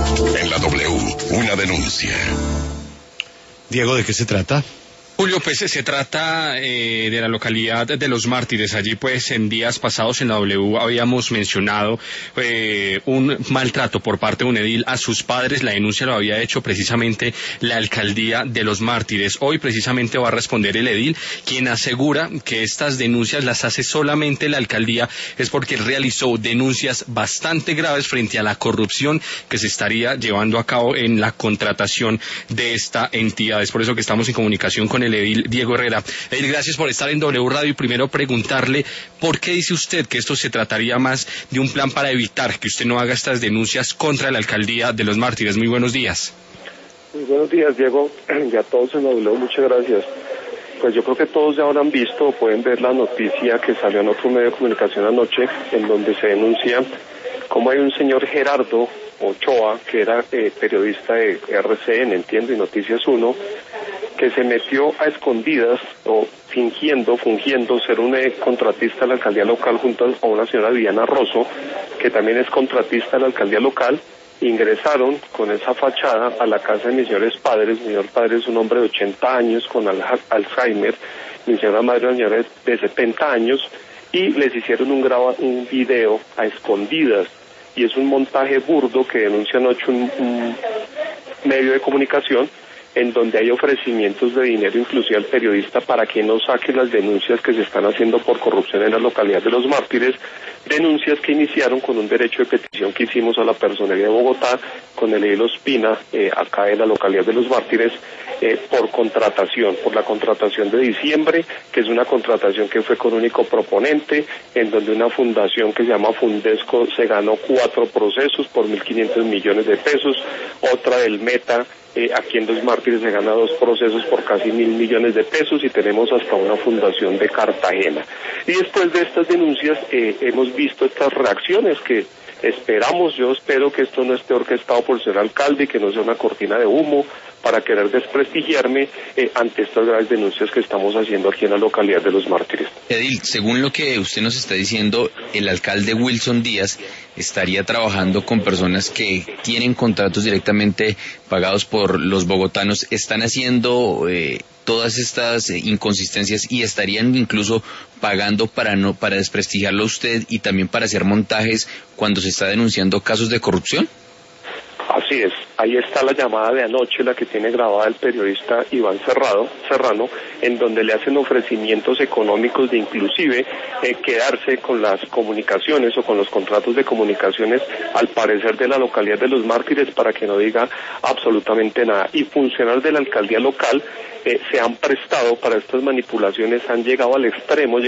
En la W, una denuncia. Diego, ¿de qué se trata? Julio, pues se trata de la localidad de Los Mártires. Allí, pues, en días pasados en la W habíamos mencionado un maltrato por parte de un edil a sus padres. La denuncia lo había hecho precisamente la alcaldía de Los Mártires. Hoy, precisamente, va a responder el edil, quien asegura que estas denuncias las hace solamente la alcaldía, es porque realizó denuncias bastante graves frente a la corrupción que se estaría llevando a cabo en la contratación de esta entidad. Es por eso que estamos en comunicación con el edil Diego Herrera. Edil, gracias por estar en W Radio y primero preguntarle por qué dice usted que esto se trataría más de un plan para evitar que usted no haga estas denuncias contra la alcaldía de Los Mártires. Muy buenos días. Muy buenos días, Diego, y a todos en W, muchas gracias. Pues yo creo que todos ya habrán visto o pueden ver la noticia que salió en otro medio de comunicación anoche, en donde se denuncia cómo hay un señor Gerardo Ochoa, que era periodista de RCN, entiendo, y Noticias 1, que se metió a escondidas o fungiendo ser un contratista de la alcaldía local junto a una señora Diana Rosso, que también es contratista de la alcaldía local. Ingresaron con esa fachada a la casa de mis señores padres. Mi señor padre es un hombre de 80 años con Alzheimer, mi señora madre es una señora de 70 años, y les hicieron un video a escondidas, y es un montaje burdo que denuncia anoche un medio de comunicación, en donde hay ofrecimientos de dinero inclusive al periodista para que no saque las denuncias que se están haciendo por corrupción en la localidad de Los Mártires, denuncias que iniciaron con un derecho de petición que hicimos a la Personería de Bogotá, con el edil Ospina, acá en la localidad de Los Mártires, por la contratación de diciembre, que es una contratación que fue con único proponente, en donde una fundación que se llama Fundesco se ganó 4 procesos por 1.500 millones de pesos, otra del Meta, aquí en Los Mártires se gana 2 procesos por casi 1.000 millones de pesos, y tenemos hasta una fundación de Cartagena. Y después de estas denuncias hemos visto estas reacciones que yo espero que esto no esté orquestado por el señor alcalde y que no sea una cortina de humo para querer desprestigiarme ante estas graves denuncias que estamos haciendo aquí en la localidad de Los Mártires. Edil, según lo que usted nos está diciendo, el alcalde Wilson Díaz estaría trabajando con personas que tienen contratos directamente pagados por los bogotanos, están haciendo todas estas inconsistencias y estarían incluso pagando para desprestigiarlo a usted y también para hacer montajes cuando se está denunciando casos de corrupción. Así es, ahí está la llamada de anoche, la que tiene grabada el periodista Iván Serrano, en donde le hacen ofrecimientos económicos de inclusive quedarse con las comunicaciones o con los contratos de comunicaciones, al parecer de la localidad de Los Mártires, para que no diga absolutamente nada. Y funcionarios de la alcaldía local se han prestado para estas manipulaciones, llegaron al extremo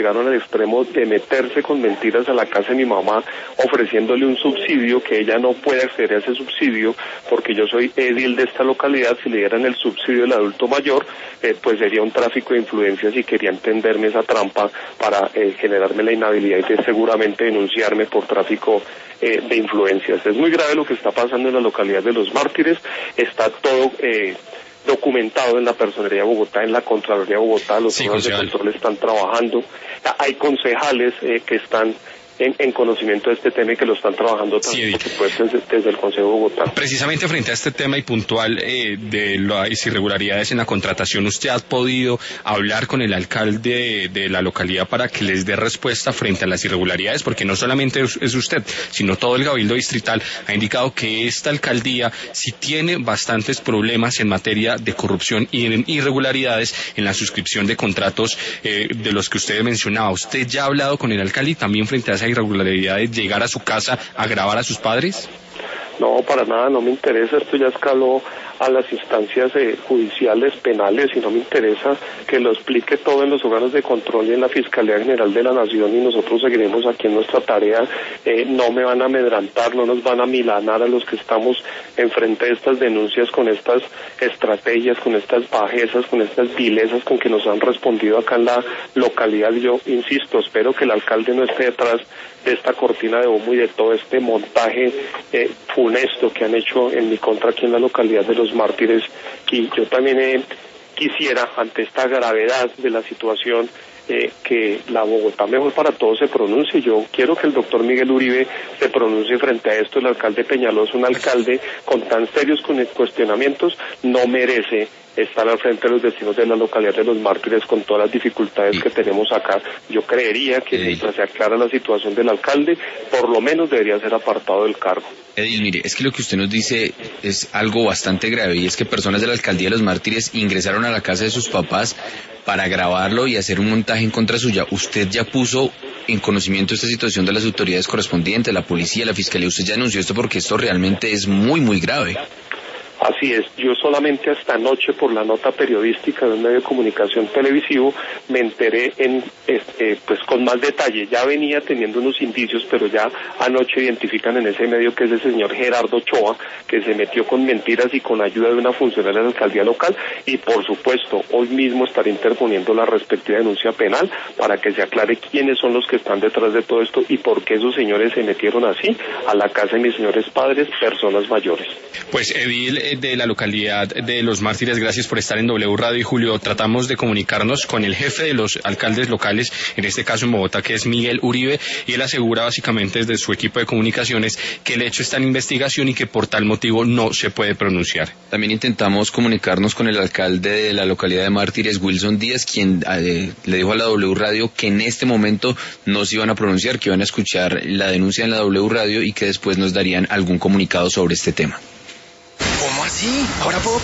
de meterse con mentiras a la casa de mi mamá, ofreciéndole un subsidio que ella no puede acceder a ese subsidio, porque yo soy edil de esta localidad. Si le dieran el subsidio del adulto mayor, pues sería un tráfico de influencias, y querían tenderme esa trampa para generarme la inhabilidad y seguramente denunciarme por tráfico de influencias. Es muy grave lo que está pasando en la localidad de Los Mártires, está todo documentado en la Personería de Bogotá, en la Contraloría de Bogotá, los órganos de control están trabajando, hay concejales que están en conocimiento de este tema y que lo están trabajando también, por supuesto, desde el Consejo de Bogotá. Precisamente frente a este tema y puntual de las irregularidades en la contratación, ¿usted ha podido hablar con el alcalde de la localidad para que les dé respuesta frente a las irregularidades? Porque no solamente es usted, sino todo el Cabildo Distrital ha indicado que esta alcaldía sí tiene bastantes problemas en materia de corrupción y irregularidades en la suscripción de contratos de los que usted mencionaba. ¿Usted ya ha hablado con el alcalde y también frente a esa irregularidad de llegar a su casa a grabar a sus padres? No, para nada, no me interesa. Esto ya escaló a las instancias judiciales, penales, y no me interesa que lo explique todo en los órganos de control y en la Fiscalía General de la Nación, y nosotros seguiremos aquí en nuestra tarea. No me van a amedrantar, no nos van a milanar a los que estamos enfrente de estas denuncias con estas estrategias, con estas bajezas, con estas vilezas con que nos han respondido acá en la localidad. Yo insisto, espero que el alcalde no esté detrás de esta cortina de humo y de todo este montaje funesto que han hecho en mi contra aquí en la localidad de Los Mártires. Y yo también quisiera, ante esta gravedad de la situación, que la Bogotá Mejor para Todos se pronuncie. Yo quiero que el doctor Miguel Uribe se pronuncie frente a esto. El alcalde Peñalosa, un alcalde con tan serios cuestionamientos, no merece estar al frente de los destinos de la localidad de Los Mártires con todas las dificultades que tenemos acá. Yo creería que mientras se aclara la situación del alcalde, por lo menos debería ser apartado del cargo. Edil, mire, es que lo que usted nos dice es algo bastante grave, y es que personas de la alcaldía de Los Mártires ingresaron a la casa de sus papás para grabarlo y hacer un montaje en contra suya. ¿Usted ya puso en conocimiento de esta situación de las autoridades correspondientes, la policía, la fiscalía? ¿Usted ya anunció esto? Porque esto realmente es muy, muy grave. Así es, yo solamente hasta anoche por la nota periodística de un medio de comunicación televisivo me enteré pues con más detalle. Ya venía teniendo unos indicios, pero ya anoche identifican en ese medio que es el señor Gerardo Ochoa, que se metió con mentiras y con ayuda de una funcionaria de la alcaldía local, y por supuesto hoy mismo estaré interponiendo la respectiva denuncia penal para que se aclare quiénes son los que están detrás de todo esto y por qué esos señores se metieron así a la casa de mis señores padres, personas mayores. Pues edil de la localidad de Los Mártires, gracias por estar en W Radio. Y Julio, tratamos de comunicarnos con el jefe de los alcaldes locales, en este caso en Bogotá, que es Miguel Uribe, y él asegura básicamente desde su equipo de comunicaciones que el hecho está en investigación y que por tal motivo no se puede pronunciar. También intentamos comunicarnos con el alcalde de la localidad de Mártires, Wilson Díaz, quien le dijo a la W Radio que en este momento no se iban a pronunciar, que iban a escuchar la denuncia en la W Radio y que después nos darían algún comunicado sobre este tema. ¿Cómo así? ¿Ahora puedo